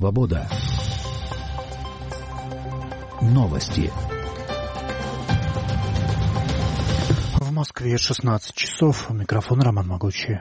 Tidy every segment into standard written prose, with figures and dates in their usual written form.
Свобода». Новости. В Москве 16 часов. Микрофон Роман Могучий.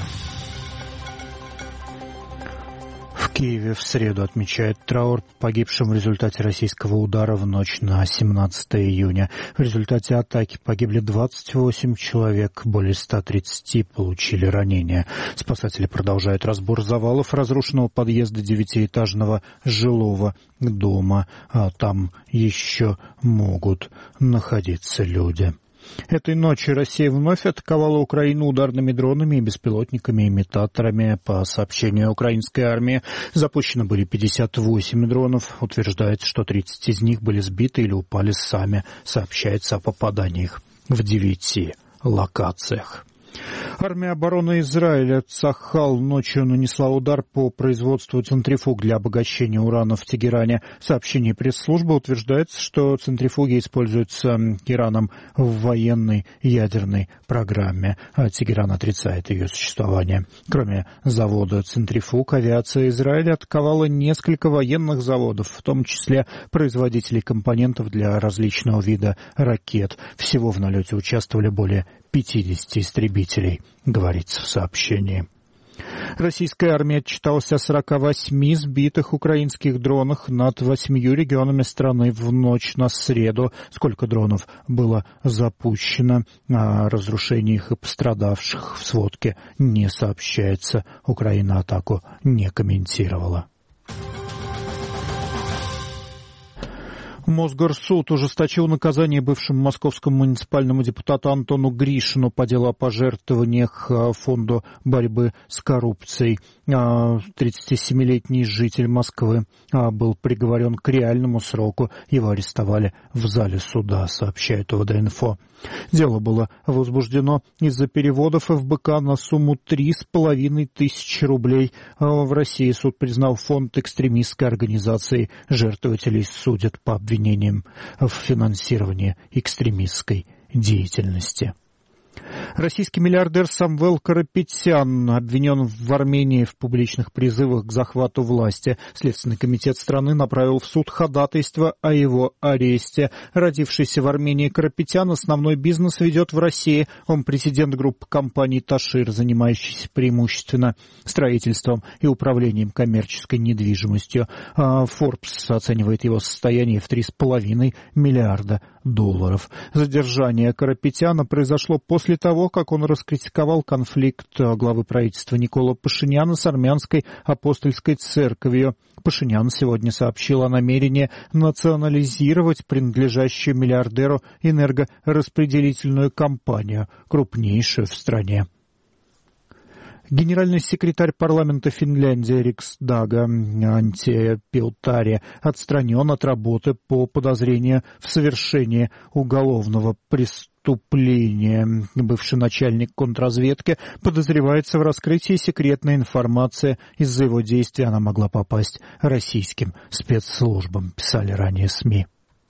В Киеве в среду отмечают траур по погибшим в результате российского удара в ночь на 17 июня. В результате атаки погибли 28 человек, более 130 получили ранения. Спасатели продолжают разбор завалов разрушенного подъезда 9-этажного жилого дома. Там еще могут находиться люди. Этой ночью Россия вновь атаковала Украину ударными дронами и беспилотниками, имитаторами. По сообщению украинской армии, запущено были 58 дронов. Утверждается, что 30 из них были сбиты или упали сами. Сообщается о попаданиях в 9 локациях. Армия обороны Израиля Цахал ночью нанесла удар по производству центрифуг для обогащения урана в Тегеране. В сообщении пресс-службы утверждается, что центрифуги используются Ираном в военной ядерной программе, а Тегеран отрицает ее существование. Кроме завода центрифуг, авиация Израиля атаковала несколько военных заводов, в том числе производителей компонентов для различного вида ракет. Всего в налете участвовали более 50 истребителей, говорится в сообщении. Российская армия отчиталась о 48 сбитых украинских дронах над 8 регионами страны в ночь на среду. Сколько дронов было запущено, о разрушениях и пострадавших в сводке не сообщается. Украина атаку не комментировала. Мосгорсуд ужесточил наказание бывшему московскому муниципальному депутату Антону Гришину по делу о пожертвованиях Фонду борьбы с коррупцией. 37-летний житель Москвы был приговорен к реальному сроку. Его арестовали в зале суда, сообщает ОВД-инфо. Дело было возбуждено из-за переводов ФБК на сумму 3,5 тысячи рублей. В России суд признал фонд экстремистской организации. Жертвователей судят по обвинениям в финансировании экстремистской деятельности. Российский миллиардер Самвел Карапетян обвинен в Армении в публичных призывах к захвату власти. Следственный комитет страны направил в суд ходатайство о его аресте. Родившийся в Армении Карапетян основной бизнес ведет в России. Он президент группы компаний «Ташир», занимающийся преимущественно строительством и управлением коммерческой недвижимостью. Forbes оценивает его состояние в $3,5 миллиарда. Задержание Карапетяна произошло после того, как он раскритиковал конфликт главы правительства Никола Пашиняна с армянской апостольской церковью. Пашинян сегодня сообщил о намерении национализировать принадлежащую миллиардеру энергораспределительную компанию, крупнейшую в стране. Генеральный секретарь парламента Финляндии Риксдага Анти Пилтари отстранен от работы по подозрению в совершении уголовного преступления. Бывший начальник контрразведки подозревается в раскрытии секретной информации. Из-за его действий она могла попасть российским спецслужбам, писали ранее СМИ.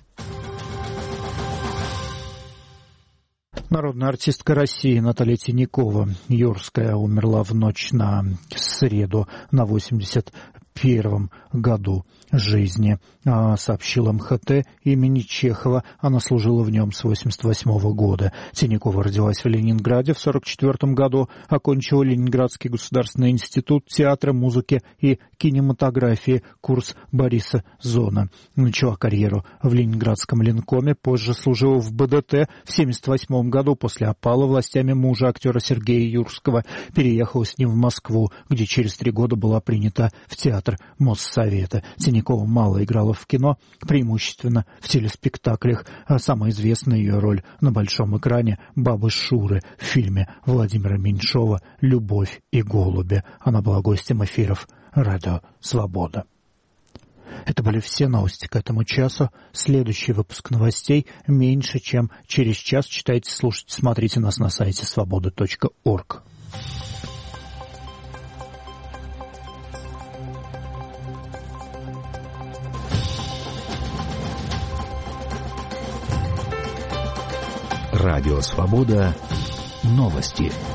Народная артистка России Наталья Тинякова, юрская, умерла в ночь на среду на 81-м году жизни, сообщил МХТ имени Чехова. Она служила в нем с 88-го года. Тинякова родилась в Ленинграде в 44-м году, окончила Ленинградский государственный институт театра, музыки и кинематографии, курс Бориса Зона. Начала карьеру в Ленинградском Ленкоме, позже служила в БДТ. В 78-м году после опала властями мужа актера Сергея Юрского переехала с ним в Москву, где через 3 года была принята в театр Моссовета. Тинякова мало играла в кино, преимущественно в телеспектаклях. Самая известная ее роль на большом экране — бабы Шуры в фильме Владимира Меньшова «Любовь и голуби». Она была гостем эфиров «Радио Свобода». Это были все новости к этому часу. Следующий выпуск новостей меньше, чем через час. Читайте, слушайте, смотрите нас на сайте свобода.орг. Радио Свобода. Новости.